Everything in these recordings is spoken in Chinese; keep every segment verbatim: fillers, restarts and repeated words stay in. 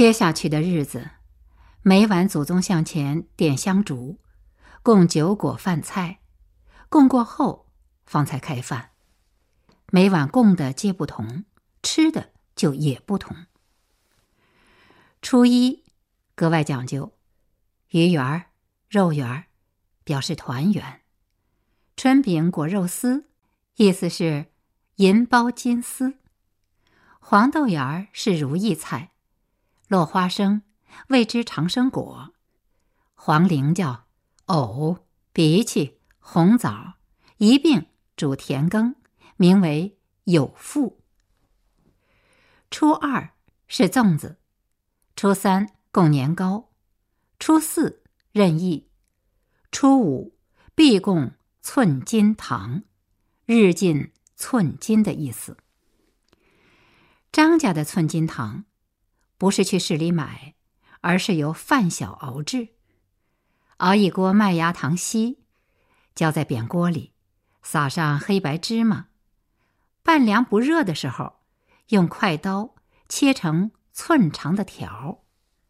接下去的日子，每晚祖宗向前点香烛，供酒果饭菜，供过后方才开饭。每晚供的皆不同，吃的就也不同。初一格外讲究，鱼圆、肉圆表示团圆，春饼裹肉丝，意思是银包金丝，黄豆芽是如意菜，落花生谓之长生果，黄菱角、藕、荸荠、红枣一并煮甜羹，名为有福。初二是粽子，初三供年糕，初四任意，初五必供寸金糖，日进寸金的意思。张家的寸金糖不是去市里买，而是由饭小熬制，熬一锅麦芽糖稀，浇在扁锅里，撒上黑白芝麻，半凉不热的时候，用快刀切成寸长的条。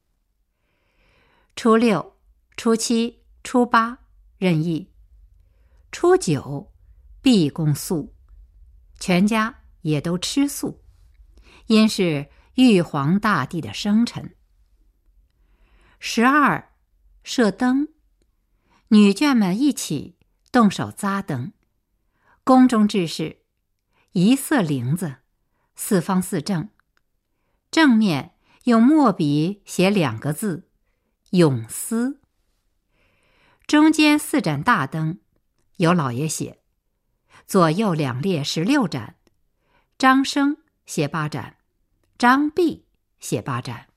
初六、初七、初八任意，初九必供素，全家也都吃素，因是玉皇大帝的生辰。十二射灯，女眷们一起动手扎灯，宫中制式，一色棂子，四方四正，正面用墨笔写两个字永思。中间四盏大灯由老爷写，左右两列十六盏，张生写八盏，张弼写八盏。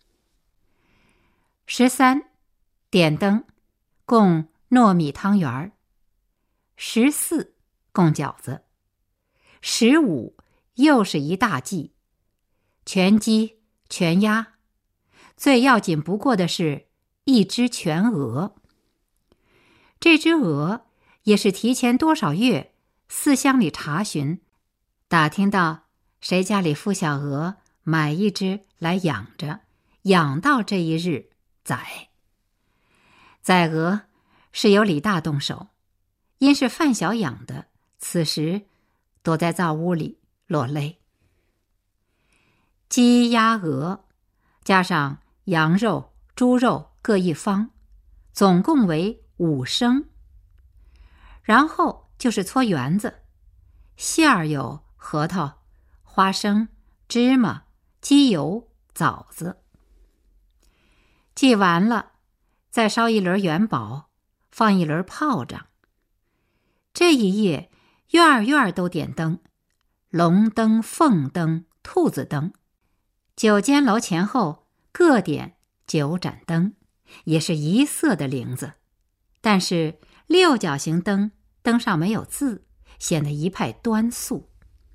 十三点灯供糯米汤圆儿，十四供饺子，十五又是一大祭，全鸡全鸭，最要紧不过的是一只全鹅。这只鹅也是提前多少月四乡里查询，打听到谁家里孵小鹅，买一只来养着，养到这一日宰。宰鹅是由李大动手，因是范小养的，此时躲在灶屋里落泪。鸡鸭鹅加上羊肉、猪肉各一方，总共为五升。然后就是搓圆子，馅儿有核桃、花生、芝麻、鸡油、枣子。祭完了，再烧一轮元宝，放一轮炮仗。这一夜院院都点灯，龙灯、凤灯、兔子灯，九间楼前后各点九盏灯，也是一色的棂子，但是六角形灯灯上没有字，显得一派端肃。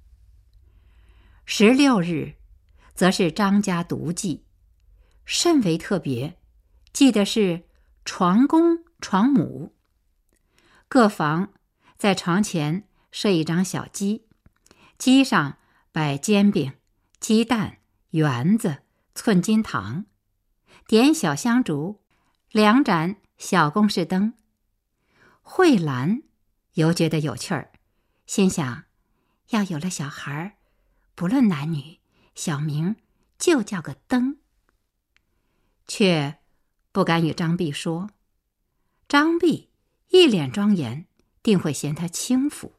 十六日则是张家独祭，甚为特别，祭的是床公床母。各房在床前设一张小鸡，鸡上摆煎饼、鸡蛋、圆子、寸金糖，点小香烛，两盏小公事灯。慧兰犹觉得有趣儿，心想要有了小孩，不论男女，小名就叫个灯。却不敢与张弼说，张弼一脸庄严，定会嫌他轻浮。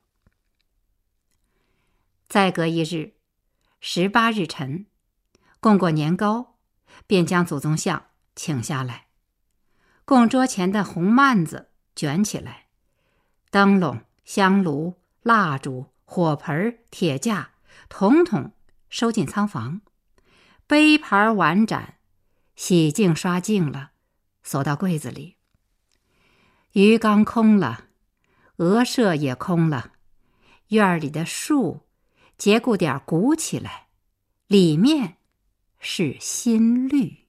再隔一日，十八日晨，供过年糕，便将祖宗像请下来，供桌前的红幔子卷起来，灯笼、香炉、蜡烛、火盆、铁架统统收进仓房，杯盘碗盏洗净刷净了，锁到柜子里。鱼缸空了，鹅舍也空了，院里的树节骨点鼓起来，里面是新绿。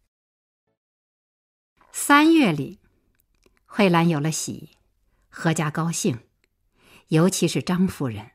三月里，慧兰有了喜，阖家高兴，尤其是张夫人。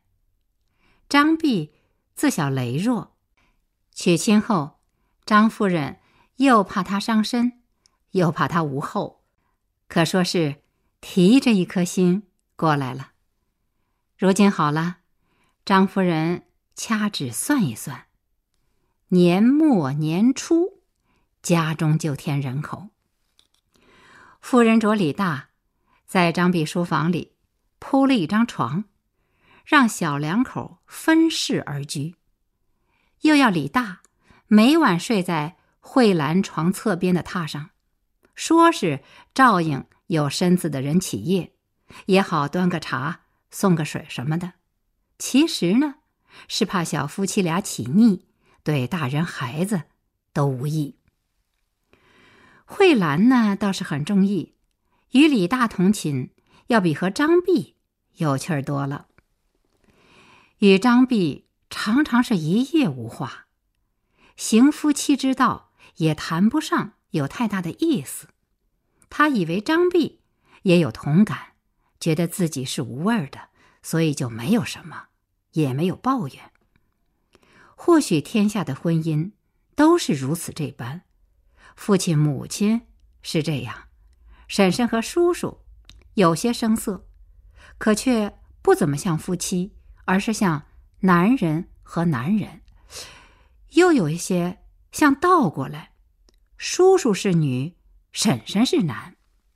张弼自小羸弱，娶亲后，张夫人又怕他伤身，又怕他无后，可说是提着一颗心过来了。如今好了，张夫人掐指算一算，年末年初，家中就添人口。夫人着李大在张弼书房里铺了一张床，让小两口分室而居，又要李大每晚睡在慧兰床侧边的榻上，说是照应有身子的人起夜，也好端个茶送个水什么的。其实呢，是怕小夫妻俩起腻，对大人孩子都无益。慧兰呢倒是很中意，与李大同寝要比和张弼有趣儿多了。与张弼常常是一夜无话，行夫妻之道也谈不上有太大的意思。他以为张弼也有同感，觉得自己是无味的，所以就没有什么，也没有抱怨。或许天下的婚姻都是如此这般，父亲母亲是这样，婶婶和叔叔有些生涩，可却不怎么像夫妻，而是像男人和男人。又有一些像倒过来，叔叔是女，婶婶是男。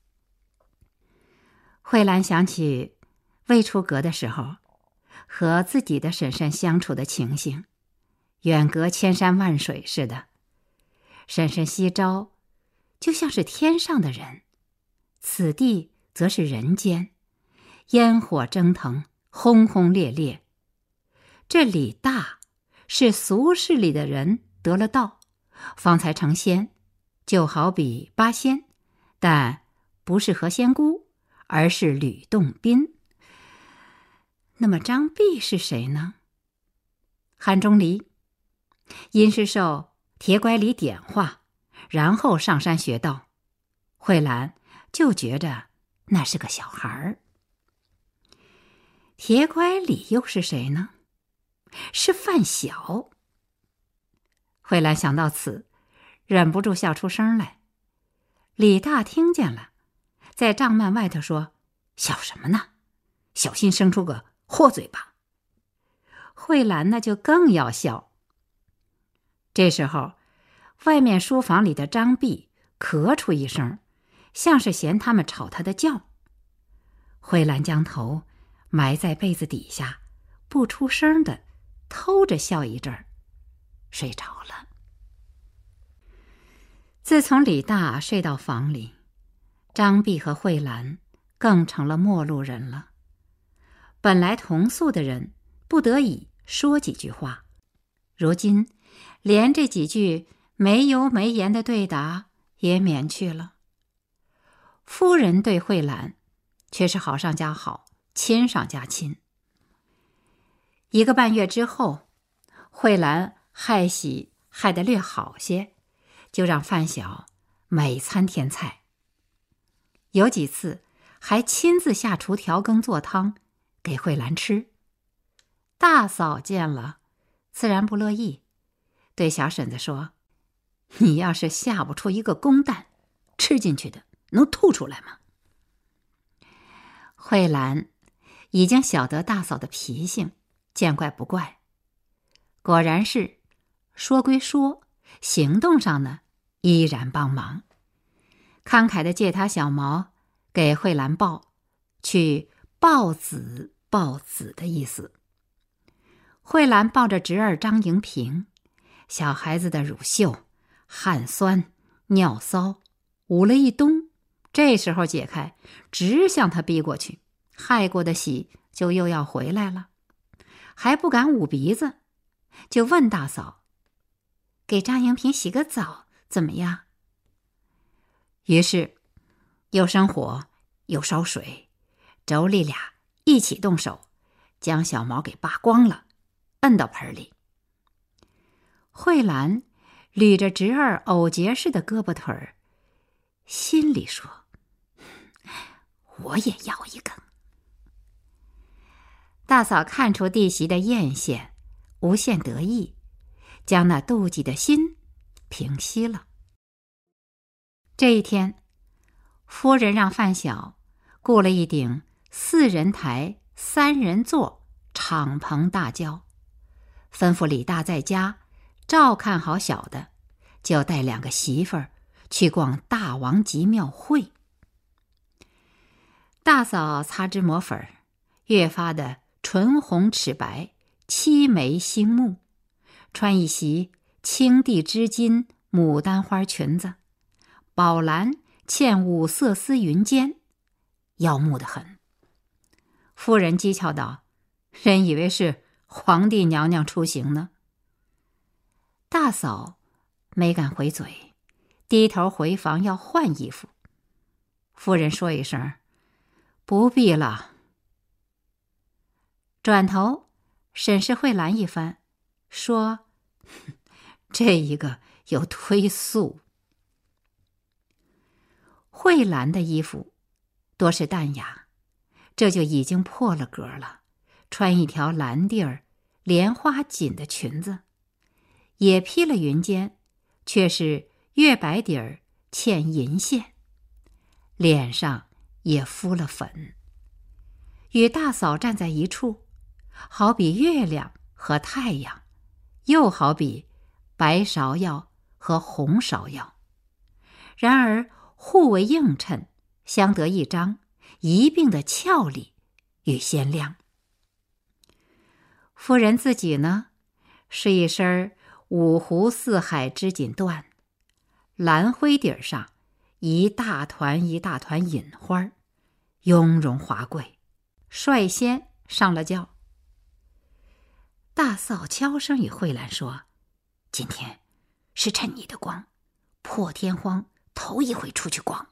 慧兰想起未出阁的时候和自己的婶婶相处的情形，远隔千山万水似的。婶婶夕朝就像是天上的人，此地则是人间，烟火蒸腾，轰轰烈烈。这李大是俗世里的人得了道，方才成仙，就好比八仙，但不是何仙姑，而是吕洞宾。那么张弼是谁呢？汉钟离因是受铁拐李点化，然后上山学道，慧兰就觉着那是个小孩儿。铁拐李又是谁呢？是范晓。慧兰想到此，忍不住笑出声来。李大听见了，在帐幔外头说：“笑什么呢？小心生出个豁嘴巴。”慧兰呢就更要笑。这时候，外面书房里的张弼咳出一声，像是嫌他们吵他的觉。慧兰将头埋在被子底下，不出声的偷着笑一阵儿，睡着了。自从李大睡到房里，张弼和慧兰更成了陌路人了。本来同宿的人不得已说几句话，如今连这几句没油没盐的对答也免去了。夫人对慧兰却是好上加好，亲上加亲。一个半月之后，慧兰害喜害得略好些，就让范晓每餐添菜，有几次还亲自下厨调羹做汤给慧兰吃。大嫂见了自然不乐意，对小婶子说：“你要是下不出一个公蛋，吃进去的能吐出来吗？”慧兰已经晓得大嫂的脾性，见怪不怪。果然是说归说，行动上呢依然帮忙，慷慨的借他小毛给慧兰抱，去抱子抱子的意思。慧兰抱着侄儿张迎平，小孩子的乳臭、汗酸、尿骚捂了一冬，这时候解开，直向他逼过去，害过的喜就又要回来了，还不敢捂鼻子，就问大嫂：“给张迎平洗个澡怎么样？”于是又生火又烧水，妯娌俩一起动手，将小毛给扒光了，摁到盆里。慧兰捋着侄儿藕节似的胳膊腿儿，心里说：“我也要一个。”大嫂看出弟媳的艳羡，无限得意，将那妒忌的心平息了。 这一天，夫人让范小雇了一顶四人台三人座敞篷大轿，吩咐李大在家照看好小的，就带两个媳妇儿去逛大王级庙会。大嫂擦脂抹粉，越发的唇红齿白，七眉星目，穿一袭青地织金牡丹花裙子，宝蓝嵌五色丝云肩，耀目得很。夫人讥诮道：“人以为是皇帝娘娘出行呢。”大嫂没敢回嘴，低头回房要换衣服。夫人说一声：“不必了。”转头审视慧兰一番，说：“这一个有忒素。”慧兰的衣服多是淡雅，这就已经破了格了，穿一条蓝地儿莲花锦的裙子，也披了云肩，却是月白底儿嵌银线，脸上也敷了粉，与大嫂站在一处，好比月亮和太阳，又好比白芍药和红芍药，然而互为映衬，相得益彰，一并的俏丽与鲜亮。夫人自己呢，是一身五湖四海织锦缎，蓝灰底上一大团一大团银花，雍容华贵，率先上了轿。大嫂悄声与慧兰说：“今天是趁你的光，破天荒头一回出去逛。”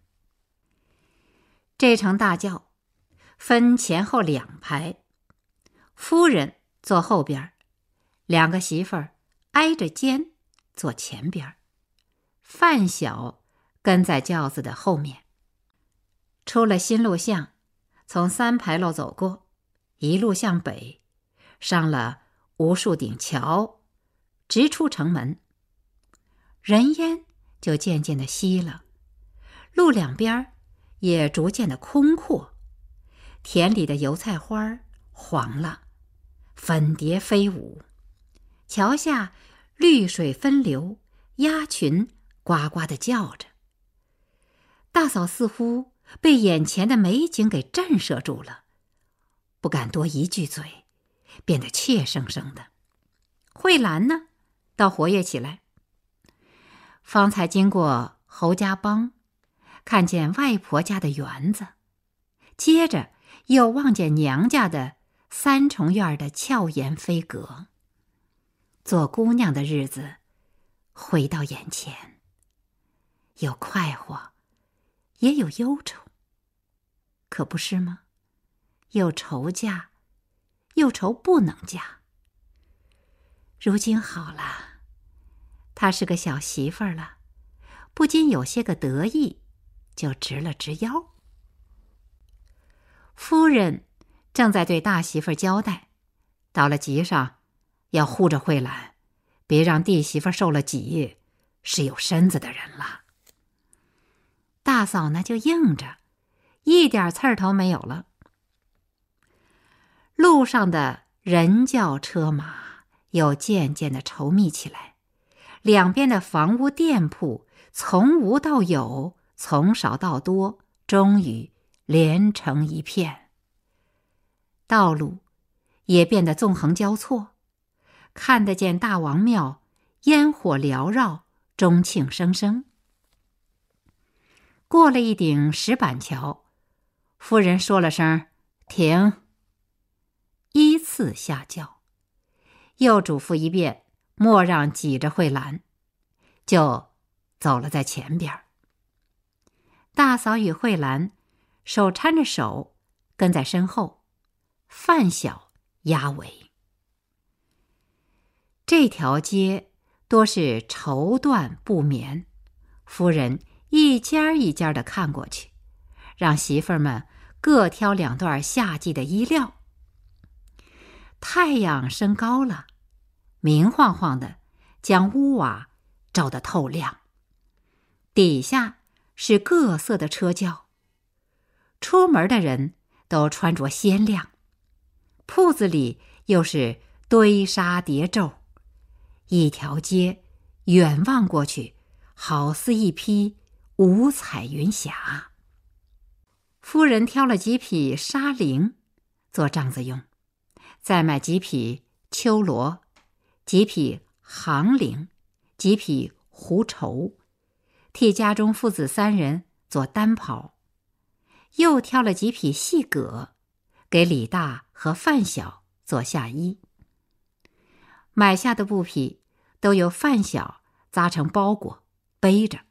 这乘大轿分前后两排，夫人坐后边，两个媳妇儿挨着肩坐前边，范小跟在轿子的后面。出了新路巷，从三牌楼走过，一路向北，上了无数顶桥，直出城门。人烟就渐渐的稀了，路两边也逐渐的空阔，田里的油菜花黄了，粉蝶飞舞，桥下绿水分流，鸭群呱呱地叫着。大嫂似乎被眼前的美景给震慑住了，不敢多一句嘴，变得怯生生的。慧兰呢，倒活跃起来。方才经过侯家帮，看见外婆家的园子，接着又望见娘家的三重院的俏颜飞阁。做姑娘的日子回到眼前，有快活，也有忧愁，可不是吗？又愁嫁，又愁不能嫁。如今好了，她是个小媳妇儿了，不禁有些个得意，就直了直腰。夫人正在对大媳妇儿交代，到了集上要护着慧兰，别让弟媳妇受了挤，是有身子的人了。大嫂呢就应着，一点刺儿头没有了。路上的人叫车马又渐渐的稠密起来，两边的房屋店铺从无到有，从少到多，终于连成一片。道路也变得纵横交错，看得见大王庙烟火缭绕，钟磬声声。过了一顶石板桥，夫人说了声停，依次下轿，又嘱咐一遍莫让挤着慧兰，就走了在前边。大嫂与慧兰手搀着手跟在身后，范小压尾。这条街多是绸缎布棉，夫人一家一家的看过去，让媳妇儿们各挑两段夏季的衣料。太阳升高了，明晃晃的将屋瓦照得透亮， 底下是各色的车轿。出门的人都穿着鲜亮，铺子里又是堆沙叠皱，一条街远望过去，好似一匹五彩云霞。夫人挑了几匹纱绫做帐子用，再买几匹秋罗，几匹行绫，几匹狐绸，替家中父子三人做单袍，又挑了几匹细葛，给李大和范小做下衣。买下的布匹都由范小扎成包裹背着。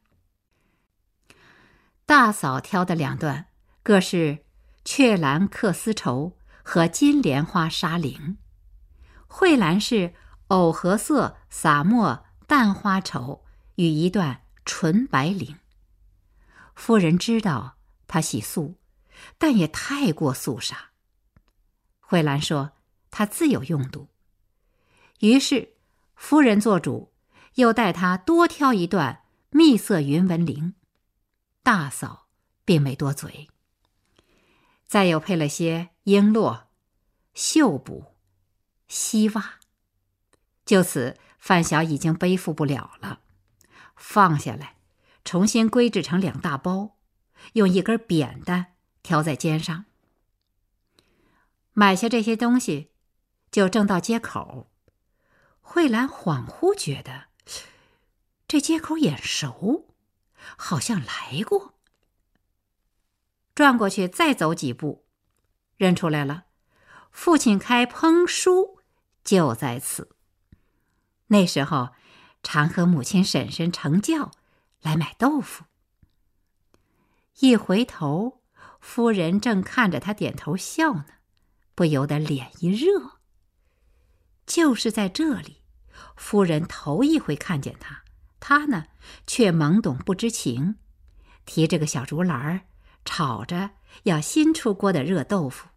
大嫂挑的两段各是雀蓝缂丝绸和金莲花纱绫，蕙兰是藕荷色洒墨淡花绸与一段纯白绫。夫人知道她喜素，但也太过肃杀。蕙兰说她自有用度，于是夫人做主，又带她多挑一段蜜色云纹绫。大嫂并没多嘴，再又配了些璎珞、绣补、丝袜。就此，范小已经背负不了了，放下来，重新归置成两大包，用一根扁担挑在肩上。买下这些东西，就正到街口，蕙兰恍惚觉得这街口眼熟，好像来过。转过去再走几步，认出来了，父亲开烹书就在此。那时候常和母亲婶婶乘轿来买豆腐。一回头，夫人正看着他点头笑呢，不由得脸一热。就是在这里，夫人头一回看见他，他呢却懵懂不知情，提着个小竹篮儿，炒着要新出锅的热豆腐。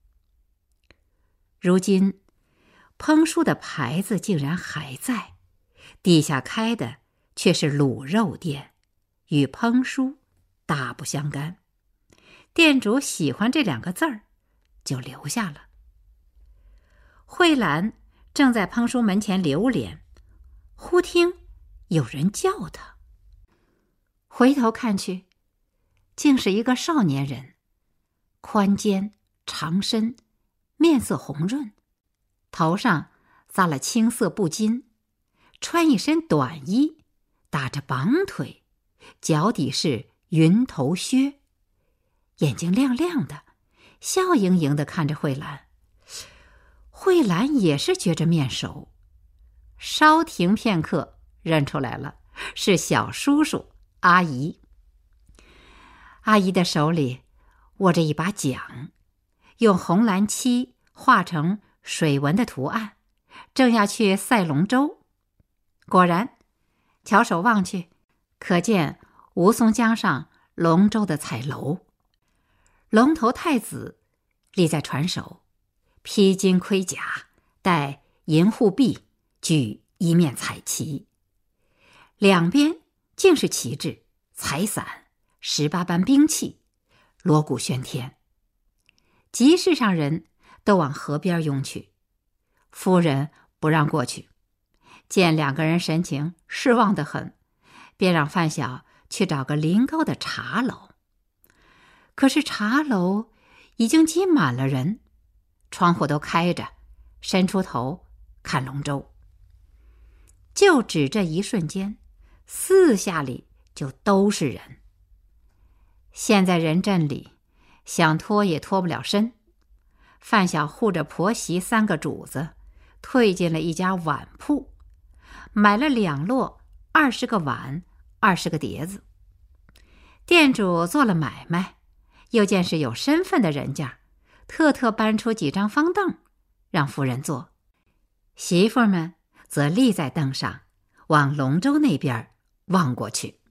如今烹书的牌子竟然还在，底下开的却是卤肉店，与烹书大不相干。店主喜欢这两个字儿，就留下了。蕙兰正在烹书门前流连，忽听有人叫他，回头看去，竟是一个少年人，宽肩长身，面色红润，头上扎了青色布巾，穿一身短衣，打着绑腿，脚底是云头靴，眼睛亮亮的，笑盈盈地看着蕙兰。蕙兰也是觉着面熟，稍停片刻，认出来了，是小叔叔阿姨。阿姨的手里握着一把桨，用红蓝漆画成水纹的图案，正要去赛龙舟。果然，翘首望去，可见吴淞江上龙舟的彩楼。龙头太子立在船首，披金盔甲，戴银护臂，举一面彩旗，两边尽是旗帜、彩伞、十八般兵器，锣鼓喧天。集市上人都往河边涌去，夫人不让过去，见两个人神情失望得很，便让范小去找个临高的茶楼。可是茶楼已经挤满了人，窗户都开着，伸出头看龙舟。就只这一瞬间，四下里就都是人。现在人阵里，想脱也脱不了身。范小护着婆媳三个主子，退进了一家碗铺，买了两摞二十个碗，二十个碟子。店主做了买卖，又见是有身份的人家，特特搬出几张方凳，让夫人坐。媳妇们则立在凳上，往龙舟那边望过去。